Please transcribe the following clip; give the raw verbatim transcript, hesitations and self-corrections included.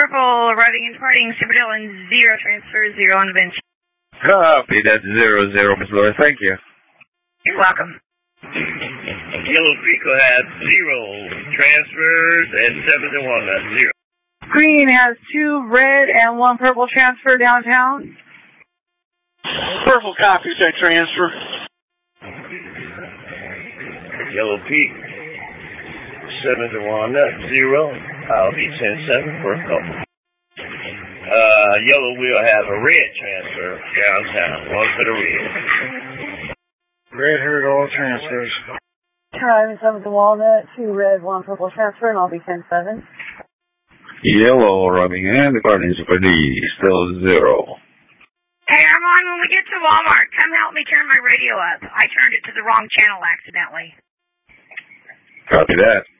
purple, arriving and departing, Super Dylan, zero transfer, zero on the bench. Copy, that's zero, zero, Miss Laura, thank you. You're welcome. Yellow Creek will have zero transfers and seven to one, that's zero. Green has two red and one purple transfer downtown. Purple copies that transfer. Yellow Peak, seven to one, that's zero. I'll be ten seven for a couple. Uh, Yellow will have a red transfer downtown, one for the red. Red heard all transfers. Time seven to Walnut, two red, one purple transfer, and I'll be ten seven. Yellow arriving and departing Super D, still zero. Hey, Armand, when we get to Walmart, come help me turn my radio up. I turned it to the wrong channel accidentally. Copy that.